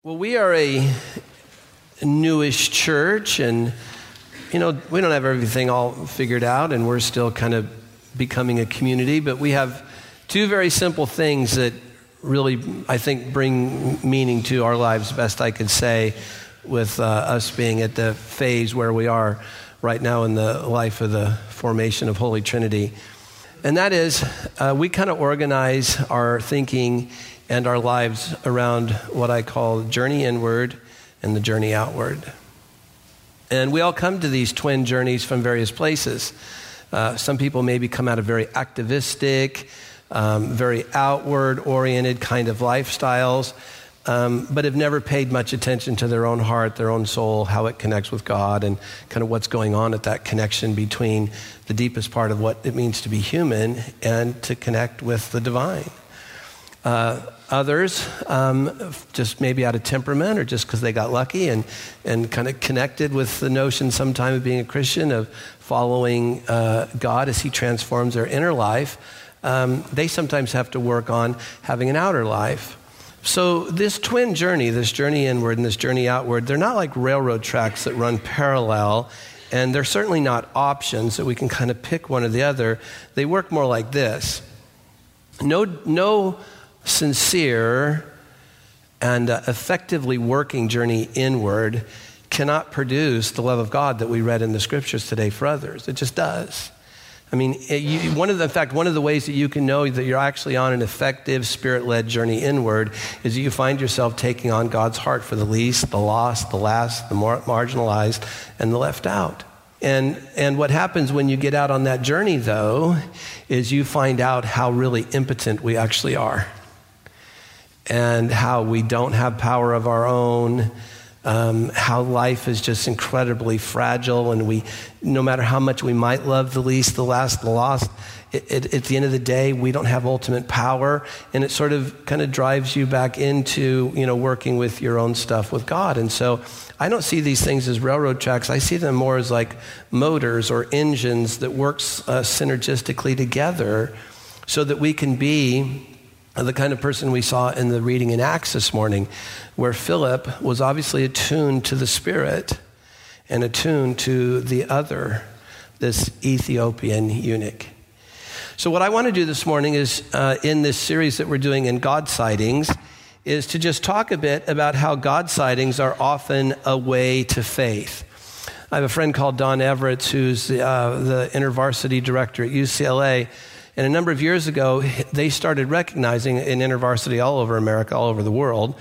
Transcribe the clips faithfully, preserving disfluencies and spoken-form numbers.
Well, we are a newish church, and, you know, we don't have everything all figured out, and we're still kind of becoming a community, but we have two very simple things that really, I think, bring meaning to our lives, best I could say, with uh, us being at the phase where we are right now in the life of the formation of Holy Trinity. And that is, uh, we kind of organize our thinking and our lives around what I call journey inward and the journey outward. And we all come to these twin journeys from various places. Uh, some people maybe come out of very activistic, um, very outward-oriented kind of lifestyles, um, but have never paid much attention to their own heart, their own soul, how it connects with God, and kind of what's going on at that connection between the deepest part of what it means to be human and to connect with the divine. Uh, others, um, just maybe out of temperament or just because they got lucky and, and kind of connected with the notion sometime of being a Christian, of following uh, God as he transforms their inner life, um, they sometimes have to work on having an outer life. So this twin journey, this journey inward and this journey outward, they're not like railroad tracks that run parallel, and they're certainly not options that we can kind of pick one or the other. They work more like this. No, no sincere and uh, effectively working journey inward cannot produce the love of God that we read in the scriptures today for others. It just does. I mean, it, you, one of the, in fact, one of the ways that you can know that you're actually on an effective spirit-led journey inward is that you find yourself taking on God's heart for the least, the lost, the last, the more marginalized, and the left out. And and what happens when you get out on that journey, though, is you find out how really impotent we actually are, and how we don't have power of our own, um, how life is just incredibly fragile, and we, no matter how much we might love the least, the last, the lost, it, it, at the end of the day, we don't have ultimate power, and it sort of kind of drives you back into, you know, working with your own stuff with God. And so I don't see these things as railroad tracks. I see them more as like motors or engines that works uh, synergistically together so that we can be the kind of person we saw in the reading in Acts this morning, where Philip was obviously attuned to the Spirit and attuned to the other, this Ethiopian eunuch. So what I want to do this morning is, uh, in this series that we're doing in God Sightings, is to just talk a bit about how God sightings are often a way to faith. I have a friend called Don Everett, who's uh, the InterVarsity director at U C L A, and a number of years ago, they started recognizing in InterVarsity all over America, all over the world,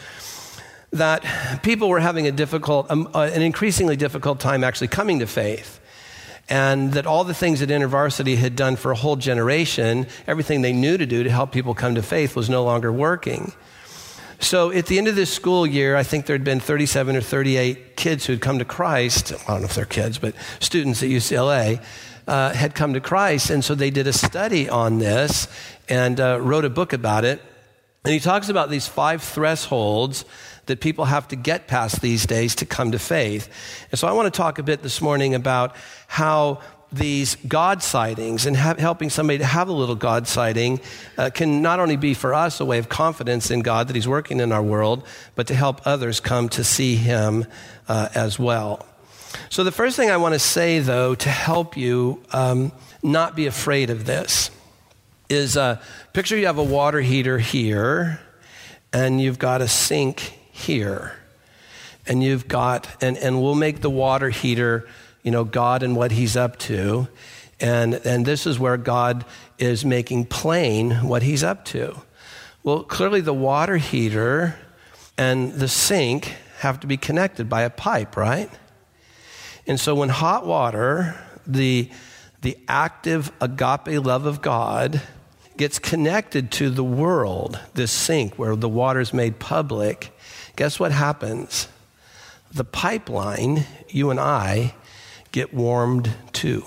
that people were having a difficult, um, uh, an increasingly difficult time actually coming to faith. And that all the things that InterVarsity had done for a whole generation, everything they knew to do to help people come to faith was no longer working. So at the end of this school year, I think there had been thirty-seven or thirty-eight kids who had come to Christ. I don't know if they're kids, but students at U C L A uh, had come to Christ. And so they did a study on this and uh, wrote a book about it. And he talks about these five thresholds that people have to get past these days to come to faith. And so I want to talk a bit this morning about how these God sightings and ha- helping somebody to have a little God sighting uh, can not only be for us a way of confidence in God that he's working in our world, but to help others come to see him uh, as well. So the first thing I want to say, though, to help you um, not be afraid of this is uh, picture you have a water heater here and you've got a sink here. And you've got, and, and we'll make the water heater, you know, God and what he's up to. And, and this is where God is making plain what he's up to. Well, clearly the water heater and the sink have to be connected by a pipe, right? And so when hot water, the, the active agape love of God, gets connected to the world, this sink where the water is made public, guess what happens? The pipeline, you and I, get warmed too.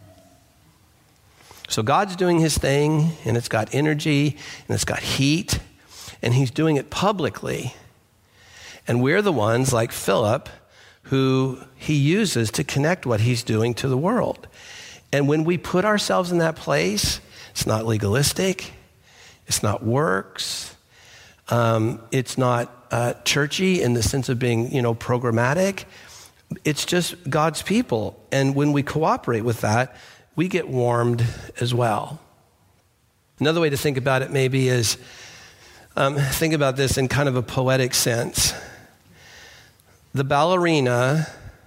So God's doing his thing, and it's got energy, and it's got heat, and he's doing it publicly. And we're the ones, like Philip, who he uses to connect what he's doing to the world. And when we put ourselves in that place, it's not legalistic, it's not works, um, it's not uh, churchy in the sense of being, you know, programmatic. It's just God's people. And when we cooperate with that, we get warmed as well. Another way to think about it maybe is, um, think about this in kind of a poetic sense. The ballerina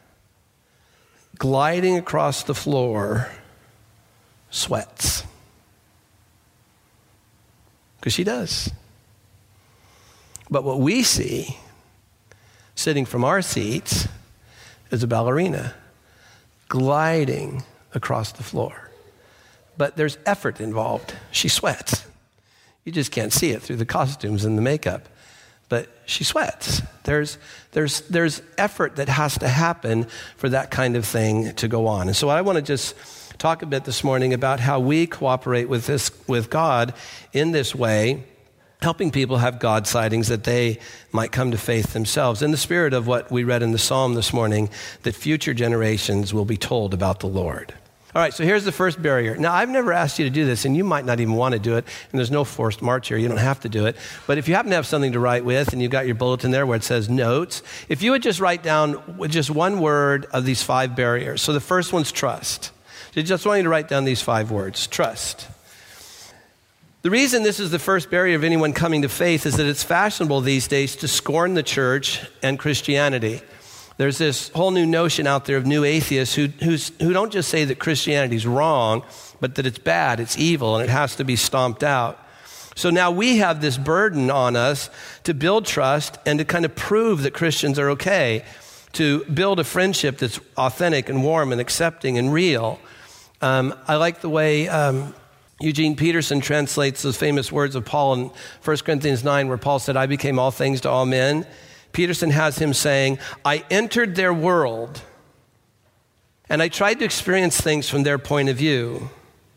gliding across the floor sweats. Because she does. But what we see, sitting from our seats, is a ballerina gliding across the floor. But there's effort involved. She sweats. You just can't see it through the costumes and the makeup. But she sweats. There's, there's, there's effort that has to happen for that kind of thing to go on. And so I want to just talk a bit this morning about how we cooperate with this, with God in this way, helping people have God sightings that they might come to faith themselves, in the spirit of what we read in the Psalm this morning, that future generations will be told about the Lord. All right, so here's the first barrier. Now, I've never asked you to do this, and you might not even want to do it, and there's no forced march here. You don't have to do it. But if you happen to have something to write with, and you've got your bulletin there where it says notes, if you would just write down with just one word of these five barriers. So the first one's trust. So I just want you to write down these five words. Trust. The reason this is the first barrier of anyone coming to faith is that it's fashionable these days to scorn the church and Christianity. There's this whole new notion out there of new atheists who, who's, who don't just say that Christianity's wrong, but that it's bad, it's evil, and it has to be stomped out. So now we have this burden on us to build trust and to kind of prove that Christians are okay, to build a friendship that's authentic and warm and accepting and real. Um, I like the way um, Eugene Peterson translates those famous words of Paul in First Corinthians nine, where Paul said, I became all things to all men. Peterson has him saying, I entered their world and I tried to experience things from their point of view,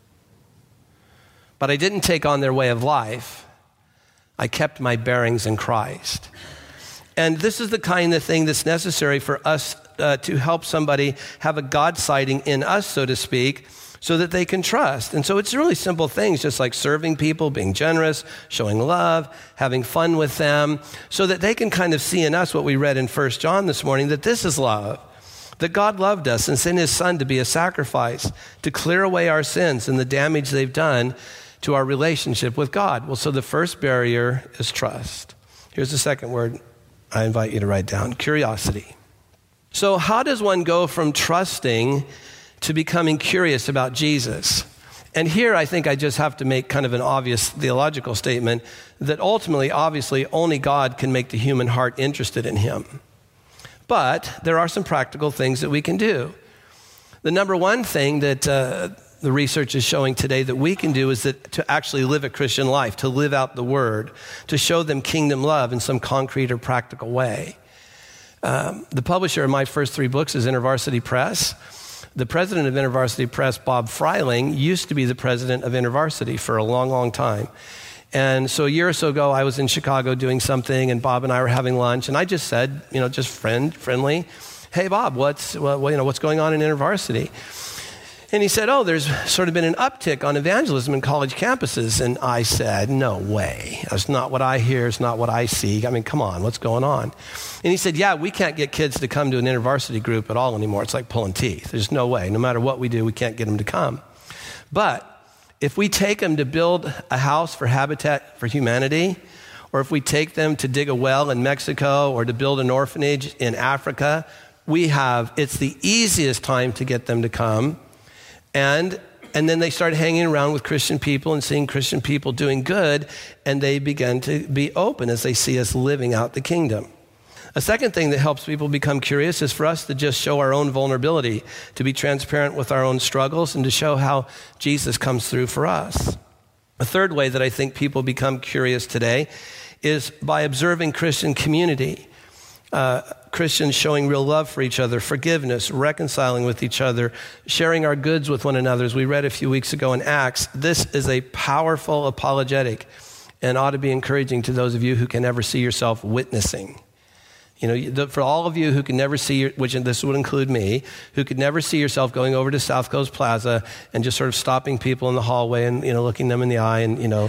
but I didn't take on their way of life. I kept my bearings in Christ. And this is the kind of thing that's necessary for us uh, to help somebody have a God sighting in us, so to speak, so that they can trust. And so it's really simple things, just like serving people, being generous, showing love, having fun with them, so that they can kind of see in us what we read in First John this morning, that this is love, that God loved us and sent his son to be a sacrifice, to clear away our sins and the damage they've done to our relationship with God. Well, so the first barrier is trust. Here's the second word I invite you to write down, curiosity. So how does one go from trusting to becoming curious about Jesus? And here I think I just have to make kind of an obvious theological statement that ultimately, obviously, only God can make the human heart interested in him. But there are some practical things that we can do. The number one thing that uh, the research is showing today that we can do is that to actually live a Christian life, to live out the word, to show them kingdom love in some concrete or practical way. Um, the publisher of my first three books is InterVarsity Press. The president of InterVarsity Press, Bob Freiling, used to be the president of InterVarsity for a long, long time. And so a year or so ago, I was in Chicago doing something, and Bob and I were having lunch, and I just said, you know, just friend, friendly, hey, Bob, what's, well, you know, what's going on in InterVarsity? And he said, oh, there's sort of been an uptick on evangelism in college campuses. And I said, no way. That's not what I hear. It's not what I see. I mean, come on, what's going on? And he said, yeah, we can't get kids to come to an InterVarsity group at all anymore. It's like pulling teeth. There's no way. No matter what we do, we can't get them to come. But if we take them to build a house for Habitat for Humanity, or if we take them to dig a well in Mexico or to build an orphanage in Africa, we have, it's the easiest time to get them to come. And and then they started hanging around with Christian people and seeing Christian people doing good, and they began to be open as they see us living out the kingdom. A second thing that helps people become curious is for us to just show our own vulnerability, to be transparent with our own struggles, and to show how Jesus comes through for us. A third way that I think people become curious today is by observing Christian community. Uh, Christians showing real love for each other, forgiveness, reconciling with each other, sharing our goods with one another, as we read a few weeks ago in Acts. This is a powerful apologetic and ought to be encouraging to those of you who can never see yourself witnessing. You know, the, for all of you who can never see, your, which this would include me, who could never see yourself going over to South Coast Plaza and just sort of stopping people in the hallway and, you know, looking them in the eye and, you know,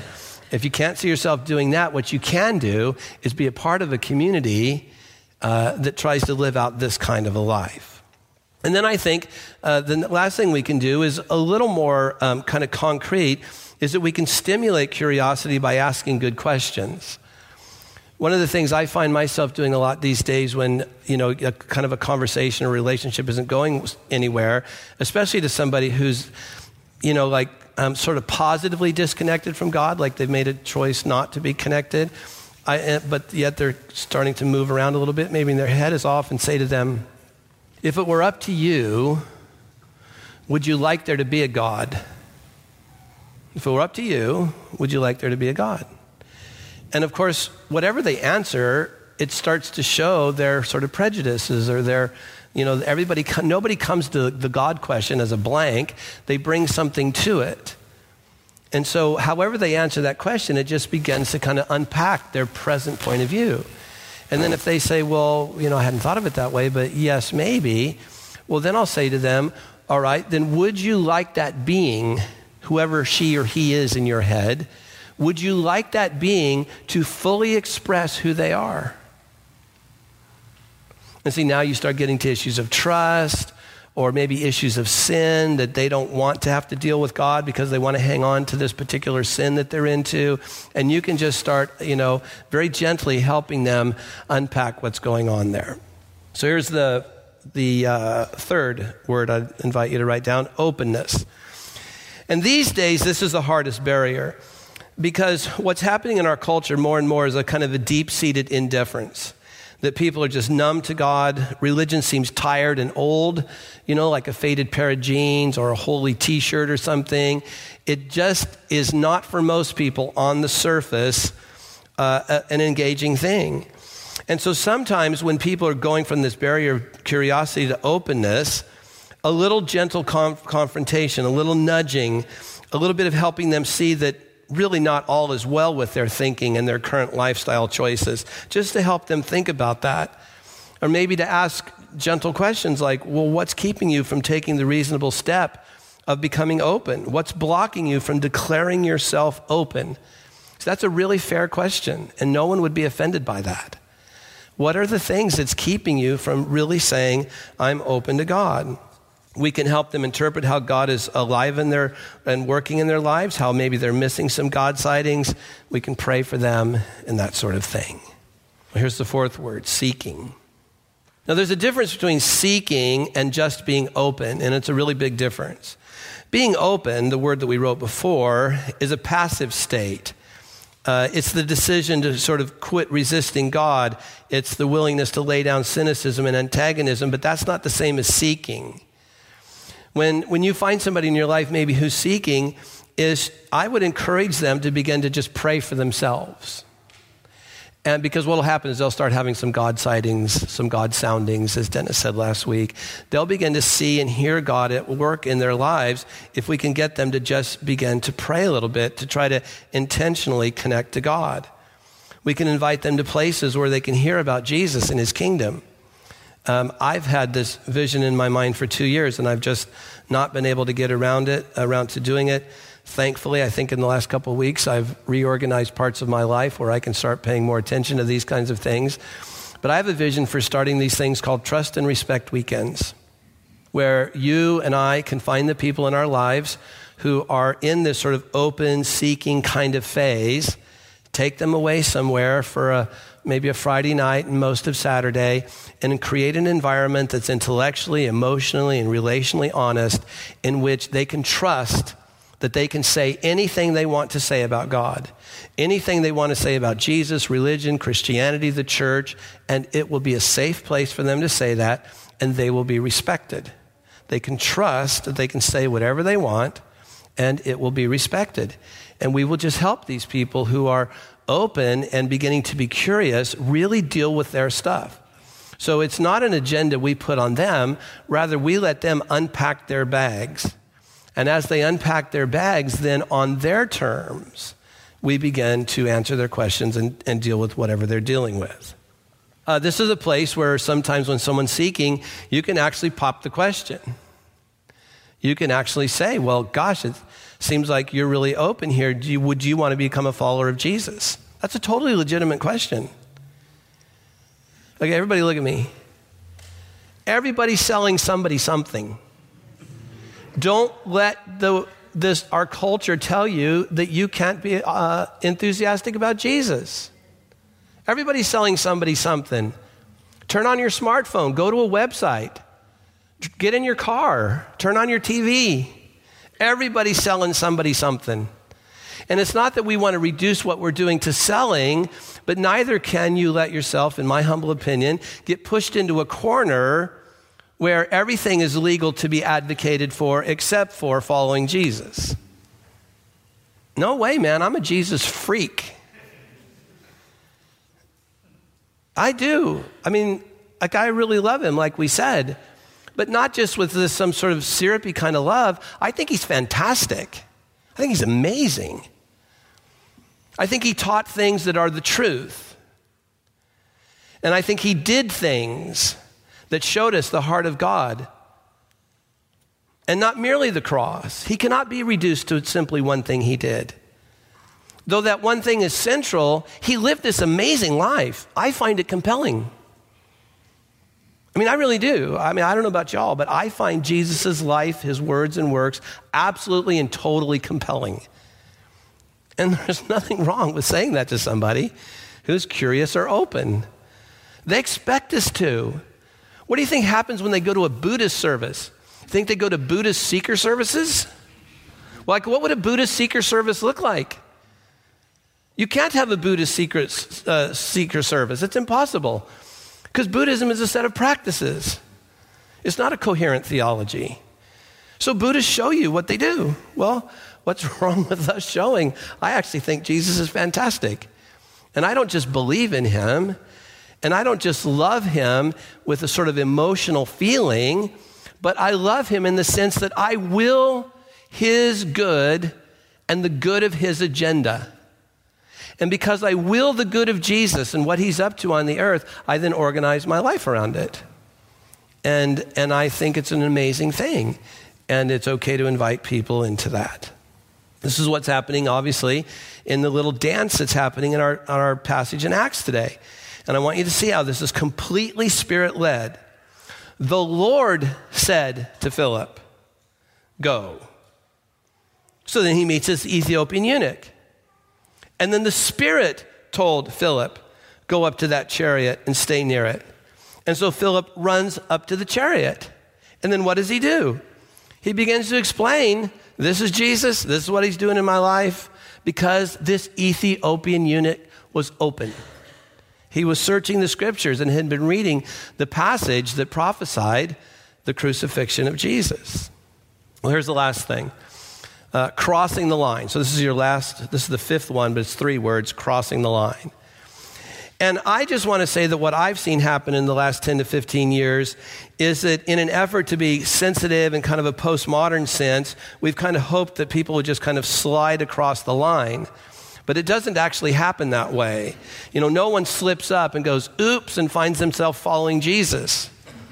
If you can't see yourself doing that, what you can do is be a part of a community uh, that tries to live out this kind of a life. And then I think uh, the last thing we can do is a little more um, kind of concrete, is that we can stimulate curiosity by asking good questions. One of the things I find myself doing a lot these days when, you know, a kind of a conversation or relationship isn't going anywhere, especially to somebody who's, you know, like um, sort of positively disconnected from God, like they've made a choice not to be connected, I, but yet they're starting to move around a little bit, maybe in their head is off, and say to them, if it were up to you, would you like there to be a God? If it were up to you, would you like there to be a God? And of course, whatever they answer, it starts to show their sort of prejudices or their, you know, everybody, nobody comes to the God question as a blank. They bring something to it. And so however they answer that question, it just begins to kind of unpack their present point of view. And then if they say, well, you know, I hadn't thought of it that way, but yes, maybe, well, then I'll say to them, all right, then would you like that being, whoever she or he is in your head, would you like that being to fully express who they are? And see, now you start getting to issues of trust or maybe issues of sin that they don't want to have to deal with God because they want to hang on to this particular sin that they're into. And you can just start, you know, very gently helping them unpack what's going on there. So here's the, the uh, third word I'd invite you to write down, openness. And these days, this is the hardest barrier. Because what's happening in our culture more and more is a kind of a deep-seated indifference, that people are just numb to God. Religion seems tired and old, you know, like a faded pair of jeans or a holy t-shirt or something. It just is not for most people on the surface uh, an engaging thing. And so sometimes when people are going from this barrier of curiosity to openness, a little gentle conf- confrontation, a little nudging, a little bit of helping them see that really not all is well with their thinking and their current lifestyle choices, just to help them think about that. Or maybe to ask gentle questions like, well, what's keeping you from taking the reasonable step of becoming open? What's blocking you from declaring yourself open? So that's a really fair question, and no one would be offended by that. What are the things that's keeping you from really saying, I'm open to God? We can help them interpret how God is alive in their and working in their lives, how maybe they're missing some God sightings. We can pray for them and that sort of thing. Here's the fourth word, seeking. Now, there's a difference between seeking and just being open, and it's a really big difference. Being open, the word that we wrote before, is a passive state. Uh, it's the decision to sort of quit resisting God. It's the willingness to lay down cynicism and antagonism, but that's not the same as seeking. When when you find somebody in your life maybe who's seeking, is I would encourage them to begin to just pray for themselves. And because what will happen is they'll start having some God sightings, some God soundings, as Dennis said last week. They'll begin to see and hear God at work in their lives if we can get them to just begin to pray a little bit, to try to intentionally connect to God. We can invite them to places where they can hear about Jesus and his kingdom. Um, I've had this vision in my mind for two years, and I've just not been able to get around it, around to doing it. Thankfully, I think in the last couple of weeks, I've reorganized parts of my life where I can start paying more attention to these kinds of things. But I have a vision for starting these things called Trust and Respect Weekends, where you and I can find the people in our lives who are in this sort of open, seeking kind of phase, take them away somewhere for a maybe a Friday night and most of Saturday, and create an environment that's intellectually, emotionally, and relationally honest, in which they can trust that they can say anything they want to say about God, anything they want to say about Jesus, religion, Christianity, the church, and it will be a safe place for them to say that, and they will be respected. They can trust that they can say whatever they want, and it will be respected. And we will just help these people who are open and beginning to be curious really deal with their stuff. So it's not an agenda we put on them. Rather, we let them unpack their bags. And as they unpack their bags, then on their terms, we begin to answer their questions and, and deal with whatever they're dealing with. Uh, this is a place where sometimes when someone's seeking, you can actually pop the question. You can actually say, well, gosh, it's, Seems like you're really open here. Do you, would you want to become a follower of Jesus? That's a totally legitimate question. Okay, everybody look at me. Everybody's selling somebody something. Don't let the this our culture tell you that you can't be uh, enthusiastic about Jesus. Everybody's selling somebody something. Turn on your smartphone. Go to a website. Get in your car. Turn on your T V. Everybody's selling somebody something. And it's not that we want to reduce what we're doing to selling, but neither can you let yourself, in my humble opinion, get pushed into a corner where everything is legal to be advocated for except for following Jesus. No way, man. I'm a Jesus freak. I do. I mean, like, I really love him, like we said, but not just with this some sort of syrupy kind of love. I think he's fantastic. I think he's amazing. I think he taught things that are the truth. And I think he did things that showed us the heart of God. And not merely the cross. He cannot be reduced to simply one thing he did. Though that one thing is central, he lived this amazing life. I find it compelling. I mean, I really do. I mean, I don't know about y'all, but I find Jesus' life, his words and works, absolutely and totally compelling. And there's nothing wrong with saying that to somebody who's curious or open. They expect us to. What do you think happens when they go to a Buddhist service? Think they go to Buddhist seeker services? Like, what would a Buddhist seeker service look like? You can't have a Buddhist seeker, uh, seeker service. It's impossible. Because Buddhism is a set of practices. It's not a coherent theology. So Buddhists show you what they do. Well, what's wrong with us showing? I actually think Jesus is fantastic. And I don't just believe in him, and I don't just love him with a sort of emotional feeling, but I love him in the sense that I will his good and the good of his agenda. And because I will the good of Jesus and what he's up to on the earth, I then organize my life around it. And, and I think it's an amazing thing. And it's okay to invite people into that. This is what's happening, obviously, in the little dance that's happening in our, our passage in Acts today. And I want you to see how this is completely Spirit-led. The Lord said to Philip, go. So then he meets this Ethiopian eunuch. And then the Spirit told Philip, go up to that chariot and stay near it. And so Philip runs up to the chariot. And then what does he do? He begins to explain, this is Jesus, this is what he's doing in my life, because this Ethiopian eunuch was open. He was searching the scriptures and had been reading the passage that prophesied the crucifixion of Jesus. Well, here's the last thing. Uh, crossing the line. So this is your last, this is the fifth one, but it's three words, crossing the line. And I just want to say that what I've seen happen in the last ten to fifteen years is that in an effort to be sensitive in kind of a postmodern sense, we've kind of hoped that people would just kind of slide across the line. But it doesn't actually happen that way. You know, no one slips up and goes, oops, and finds themselves following Jesus.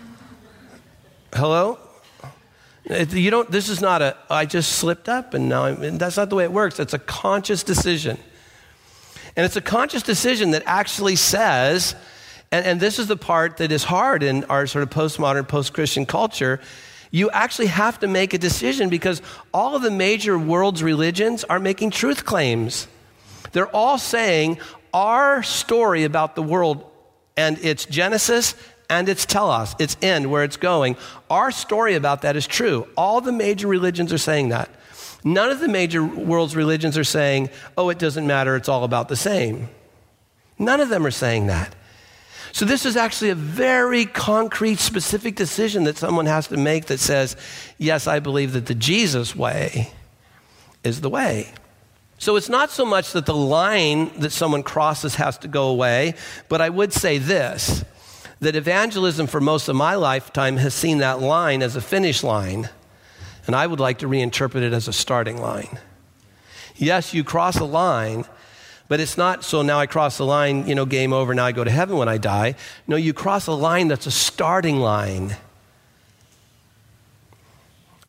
Hello? You don't, this is not a, I just slipped up and now I'm, and that's not the way it works. It's a conscious decision. And it's a conscious decision that actually says, and, and this is the part that is hard in our sort of postmodern, post-Christian culture, you actually have to make a decision because all of the major world's religions are making truth claims. They're all saying our story about the world and its genesis and its telos, its end, where it's going. Our story about that is true. All the major religions are saying that. None of the major world's religions are saying, oh, it doesn't matter, it's all about the same. None of them are saying that. So this is actually a very concrete, specific decision that someone has to make that says, yes, I believe that the Jesus way is the way. So it's not so much that the line that someone crosses has to go away, but I would say this, that evangelism for most of my lifetime has seen that line as a finish line, and I would like to reinterpret it as a starting line. Yes, you cross a line, but it's not so now I cross the line, you know, game over, now I go to heaven when I die. No, you cross a line that's a starting line.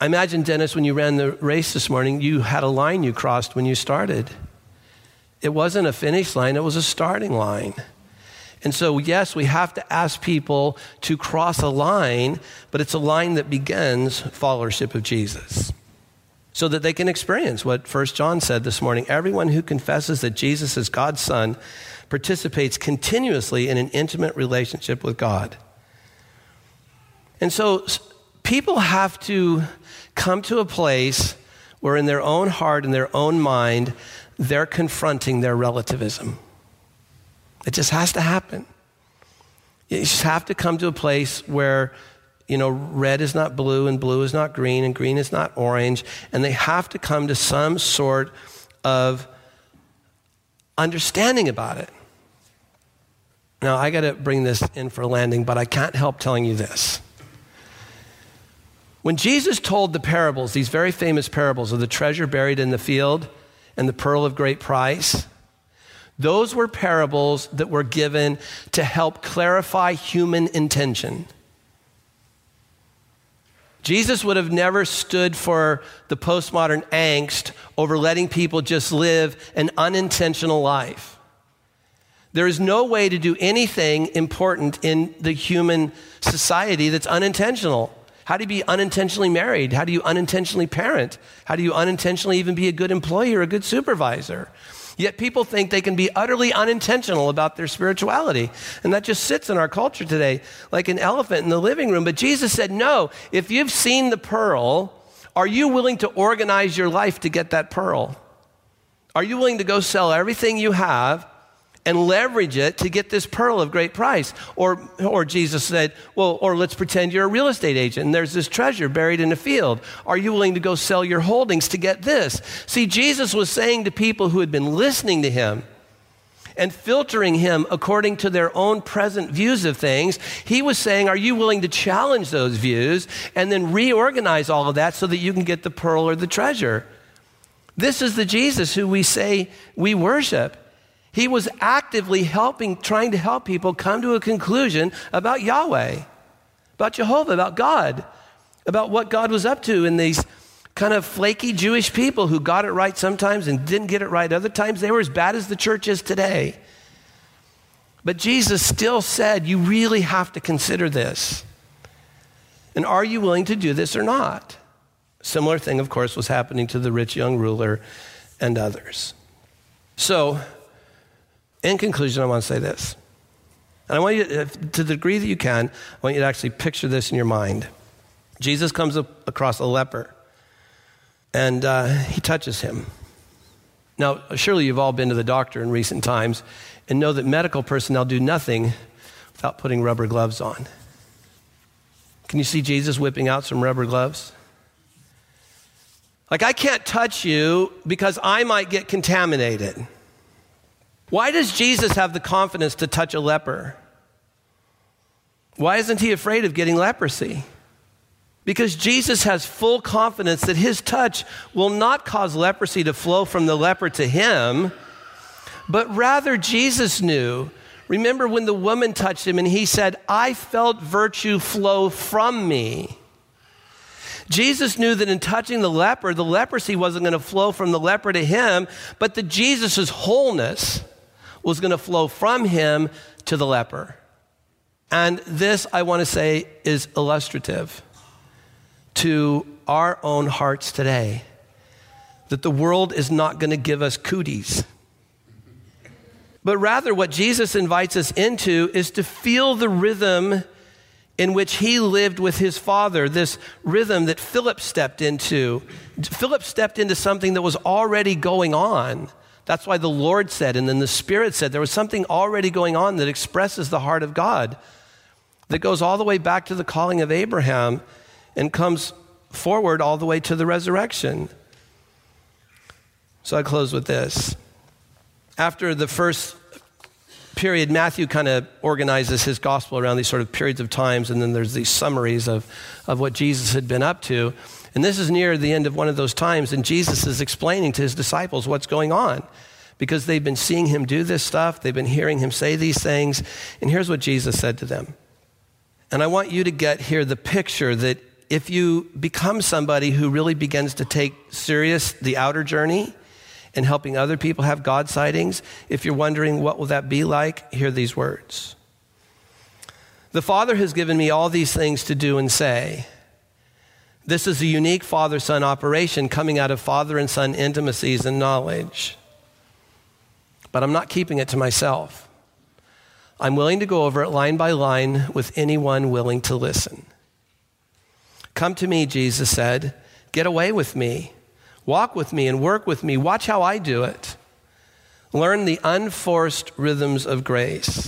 I imagine, Dennis, when you ran the race this morning, you had a line you crossed when you started. It wasn't a finish line, it was a starting line. And so, yes, we have to ask people to cross a line, but it's a line that begins followership of Jesus so that they can experience what First John said this morning. Everyone who confesses that Jesus is God's Son participates continuously in an intimate relationship with God. And so people have to come to a place where in their own heart and their own mind, they're confronting their relativism. It just has to happen. You just have to come to a place where, you know, red is not blue and blue is not green and green is not orange. And they have to come to some sort of understanding about it. Now, I got to bring this in for a landing, but I can't help telling you this. When Jesus told the parables, these very famous parables of the treasure buried in the field and the pearl of great price, those were parables that were given to help clarify human intention. Jesus would have never stood for the postmodern angst over letting people just live an unintentional life. There is no way to do anything important in the human society that's unintentional. How do you be unintentionally married? How do you unintentionally parent? How do you unintentionally even be a good employee or a good supervisor? Yet people think they can be utterly unintentional about their spirituality. And that just sits in our culture today like an elephant in the living room. But Jesus said, no, if you've seen the pearl, are you willing to organize your life to get that pearl? Are you willing to go sell everything you have and leverage it to get this pearl of great price? Or, or Jesus said, well, or let's pretend you're a real estate agent and there's this treasure buried in a field. Are you willing to go sell your holdings to get this? See, Jesus was saying to people who had been listening to him and filtering him according to their own present views of things, he was saying, are you willing to challenge those views and then reorganize all of that so that you can get the pearl or the treasure? This is the Jesus who we say we worship. He was actively helping, trying to help people come to a conclusion about Yahweh, about Jehovah, about God, about what God was up to in these kind of flaky Jewish people who got it right sometimes and didn't get it right other times. They were as bad as the church is today. But Jesus still said, you really have to consider this. And are you willing to do this or not? Similar thing, of course, was happening to the rich young ruler and others. So, in conclusion, I want to say this. And I want you, to, to the degree that you can, I want you to actually picture this in your mind. Jesus comes up across a leper, and uh, he touches him. Now, surely you've all been to the doctor in recent times and know that medical personnel do nothing without putting rubber gloves on. Can you see Jesus whipping out some rubber gloves? Like, I can't touch you because I might get contaminated. Why does Jesus have the confidence to touch a leper? Why isn't he afraid of getting leprosy? Because Jesus has full confidence that his touch will not cause leprosy to flow from the leper to him, but rather Jesus knew. Remember when the woman touched him and he said, I felt virtue flow from me. Jesus knew that in touching the leper, the leprosy wasn't going to flow from the leper to him, but that Jesus' wholeness was going to flow from him to the leper. And this, I want to say, is illustrative to our own hearts today, that the world is not going to give us cooties. But rather what Jesus invites us into is to feel the rhythm in which he lived with his Father, this rhythm that Philip stepped into. Philip stepped into something that was already going on. That's why the Lord said, and then the Spirit said, there was something already going on that expresses the heart of God, that goes all the way back to the calling of Abraham and comes forward all the way to the resurrection. So I close with this. After the first period, Matthew kind of organizes his gospel around these sort of periods of times, and then there's these summaries of, of what Jesus had been up to. And this is near the end of one of those times, and Jesus is explaining to his disciples what's going on, because they've been seeing him do this stuff, they've been hearing him say these things, and here's what Jesus said to them. And I want you to get here the picture that if you become somebody who really begins to take serious the outer journey and helping other people have God sightings, if you're wondering what will that be like, hear these words. The Father has given me all these things to do and say. This is a unique father-son operation coming out of father and son intimacies and knowledge. But I'm not keeping it to myself. I'm willing to go over it line by line with anyone willing to listen. Come to me, Jesus said. Get away with me. Walk with me and work with me. Watch how I do it. Learn the unforced rhythms of grace.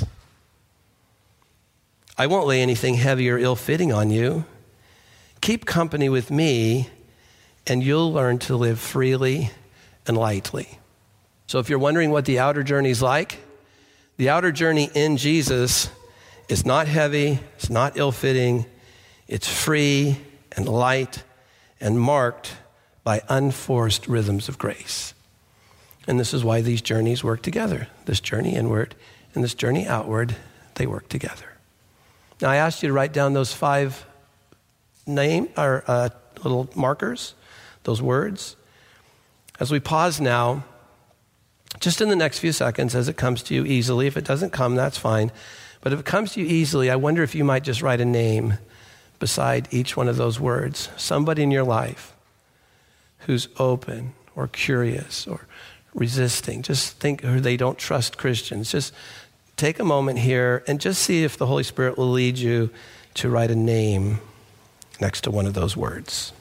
I won't lay anything heavy or ill-fitting on you. Keep company with me, and you'll learn to live freely and lightly. So if you're wondering what the outer journey is like, the outer journey in Jesus is not heavy, it's not ill-fitting, it's free and light and marked by unforced rhythms of grace. And this is why these journeys work together. This journey inward and this journey outward, they work together. Now I asked you to write down those five name or uh, little markers, those words. As we pause now, just in the next few seconds as it comes to you easily. If it doesn't come, that's fine. But if it comes to you easily, I wonder if you might just write a name beside each one of those words. Somebody in your life who's open or curious or resisting. Just think, or they don't trust Christians. Just take a moment here and just see if the Holy Spirit will lead you to write a name next to one of those words.